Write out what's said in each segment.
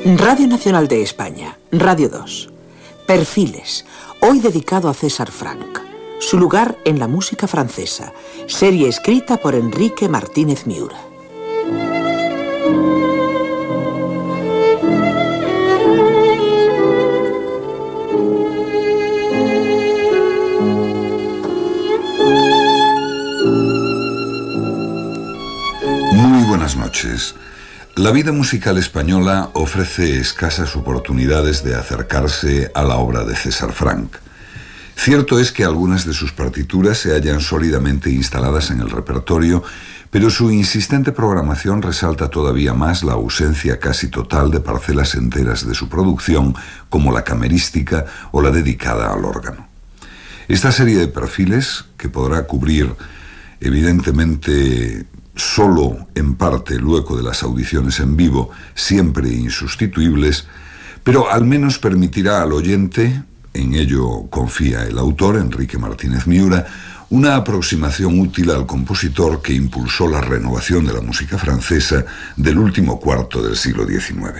Radio Nacional de España, Radio 2. Perfiles, hoy dedicado a César Franck. Su lugar en la música francesa. Serie escrita por Enrique Martínez Miura. Muy buenas noches. La vida musical española ofrece escasas oportunidades de acercarse a la obra de César Franck. Cierto es que algunas de sus partituras se hallan sólidamente instaladas en el repertorio, pero su insistente programación resalta todavía más la ausencia casi total de parcelas enteras de su producción, como la camerística o la dedicada al órgano. Esta serie de perfiles, que podrá cubrir evidentemente solo en parte el hueco de las audiciones en vivo, siempre insustituibles, pero al menos permitirá al oyente, en ello confía el autor, Enrique Martínez Miura, una aproximación útil al compositor que impulsó la renovación de la música francesa del último cuarto del siglo XIX.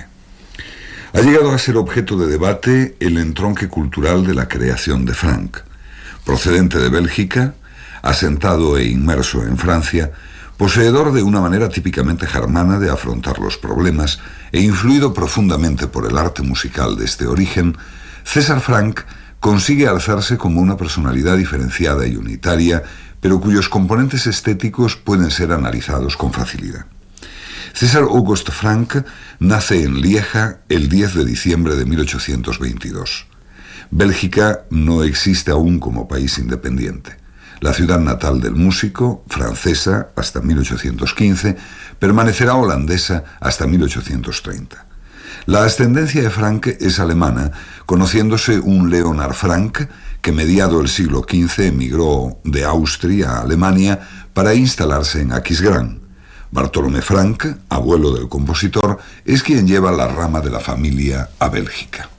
Ha llegado a ser objeto de debate el entronque cultural de la creación de Franck. Procedente de Bélgica, asentado e inmerso en Francia, poseedor de una manera típicamente germana de afrontar los problemas e influido profundamente por el arte musical de este origen, César Franck consigue alzarse como una personalidad diferenciada y unitaria, pero cuyos componentes estéticos pueden ser analizados con facilidad. César Auguste Franck nace en Lieja el 10 de diciembre de 1822. Bélgica no existe aún como país independiente. La ciudad natal del músico, francesa hasta 1815, permanecerá holandesa hasta 1830. La ascendencia de Franck es alemana, conociéndose un Leonard Franck que mediado el siglo XV emigró de Austria a Alemania para instalarse en Aquisgrán. Bartolomé Franck, abuelo del compositor, es quien lleva la rama de la familia a Bélgica.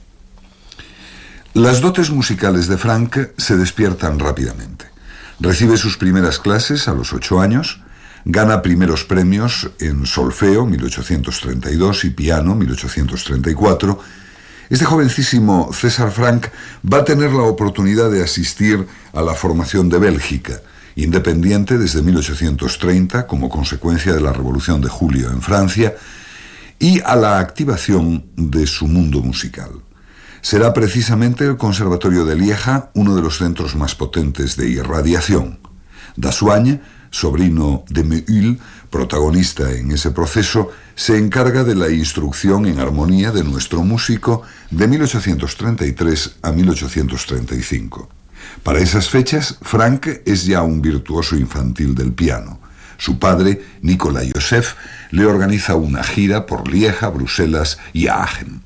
Las dotes musicales de Franck se despiertan rápidamente. Recibe sus primeras clases a los 8 años, gana primeros premios en solfeo, 1832, y piano, 1834. Este jovencísimo César Franck va a tener la oportunidad de asistir a la formación de Bélgica, independiente desde 1830 como consecuencia de la Revolución de Julio en Francia, y a la activación de su mundo musical. Será precisamente el Conservatorio de Lieja uno de los centros más potentes de irradiación. Dassuagne, sobrino de Méhul, protagonista en ese proceso, se encarga de la instrucción en armonía de nuestro músico de 1833 a 1835. Para esas fechas, Franck es ya un virtuoso infantil del piano. Su padre, Nicolas Joseph, le organiza una gira por Lieja, Bruselas y Aachen.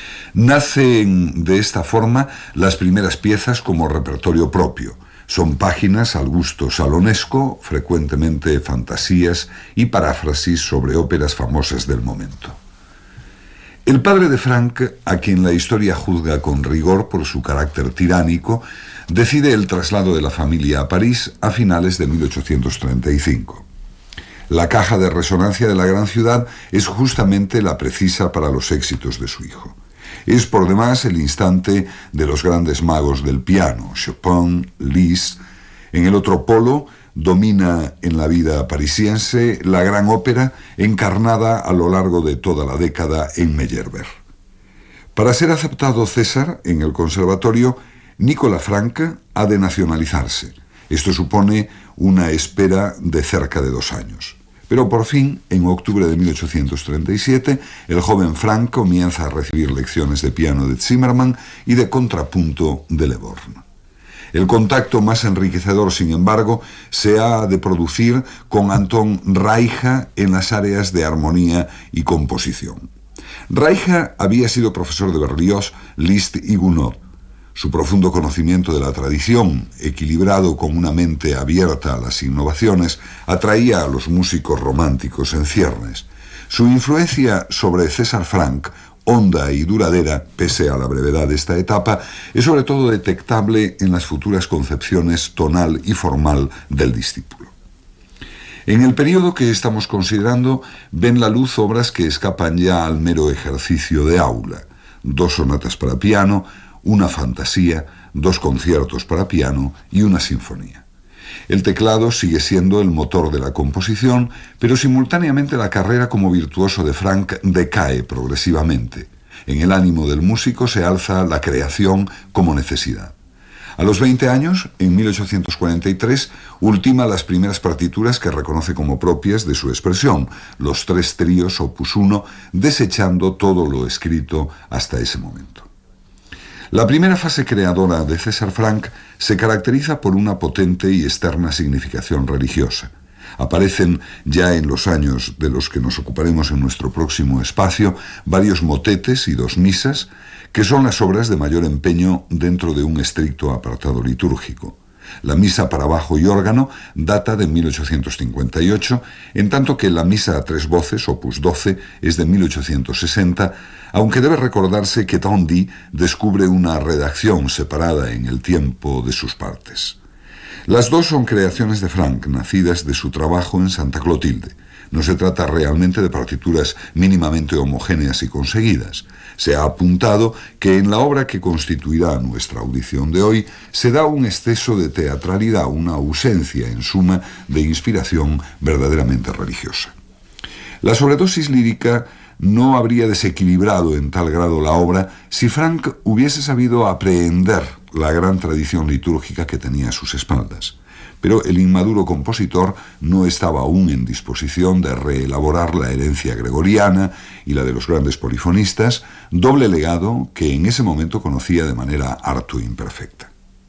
Nacen de esta forma las primeras piezas como repertorio propio. Son páginas al gusto salonesco, frecuentemente fantasías y paráfrasis sobre óperas famosas del momento. El padre de Franck, a quien la historia juzga con rigor por su carácter tiránico, decide el traslado de la familia a París a finales de 1835. La caja de resonancia de la gran ciudad es justamente la precisa para los éxitos de su hijo. Es por demás el instante de los grandes magos del piano, Chopin, Liszt. En el otro polo domina en la vida parisiense la gran ópera encarnada a lo largo de toda la década en Meyerbeer. Para ser aceptado César en el conservatorio, Nicolas Franck ha de nacionalizarse. Esto supone una espera de cerca de 2 años. Pero por fin, en octubre de 1837, el joven Franck comienza a recibir lecciones de piano de Zimmermann y de contrapunto de Le Born. El contacto más enriquecedor, sin embargo, se ha de producir con Anton Reicha en las áreas de armonía y composición. Reicha había sido profesor de Berlioz, Liszt y Gounod. Su profundo conocimiento de la tradición, equilibrado con una mente abierta a las innovaciones, atraía a los músicos románticos en ciernes. Su influencia sobre César Franck, honda y duradera, pese a la brevedad de esta etapa, es sobre todo detectable en las futuras concepciones tonal y formal del discípulo. En el periodo que estamos considerando ven la luz obras que escapan ya al mero ejercicio de aula: 2 sonatas para piano, una fantasía, 2 conciertos para piano y una sinfonía. El teclado sigue siendo el motor de la composición, pero simultáneamente la carrera como virtuoso de Franck decae progresivamente. En el ánimo del músico se alza la creación como necesidad. A los 20 años, en 1843, ultima las primeras partituras que reconoce como propias de su expresión, los 3 tríos opus 1, desechando todo lo escrito hasta ese momento. La primera fase creadora de César Franck se caracteriza por una potente y externa significación religiosa. Aparecen ya en los años de los que nos ocuparemos en nuestro próximo espacio varios motetes y 2 misas, que son las obras de mayor empeño dentro de un estricto apartado litúrgico. La misa para bajo y órgano data de 1858, en tanto que la misa a 3 voces, opus 12, es de 1860, aunque debe recordarse que Tandy descubre una redacción separada en el tiempo de sus partes. Las 2 son creaciones de Franck, nacidas de su trabajo en Santa Clotilde. No se trata realmente de partituras mínimamente homogéneas y conseguidas. Se ha apuntado que en la obra que constituirá nuestra audición de hoy se da un exceso de teatralidad, una ausencia, en suma, de inspiración verdaderamente religiosa. La sobredosis lírica no habría desequilibrado en tal grado la obra si Franck hubiese sabido aprehender la gran tradición litúrgica que tenía a sus espaldas. Pero el inmaduro compositor no estaba aún en disposición de reelaborar la herencia gregoriana y la de los grandes polifonistas, doble legado que en ese momento conocía de manera harto imperfecta.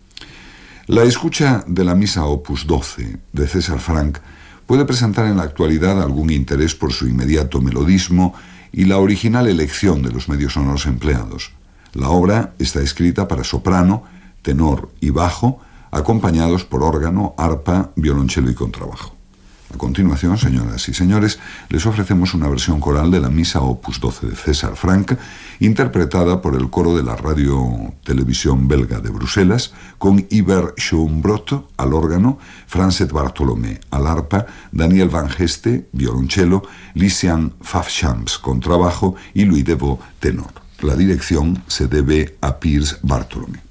La escucha de la misa opus 12 de César Franck puede presentar en la actualidad algún interés por su inmediato melodismo y la original elección de los medios sonoros empleados. La obra está escrita para soprano, tenor y bajo, acompañados por órgano, arpa, violonchelo y contrabajo. A continuación, señoras y señores, les ofrecemos una versión coral de la misa opus 12 de César Franck, interpretada por el coro de la radio-televisión belga de Bruselas, con Iver Schoenbrot al órgano, Francet Bartolomé al arpa, Daniel Van Geste, violonchelo, Lysian Fafchams, contrabajo y Louis Deveau, tenor. La dirección se debe a Piers Bartolomé.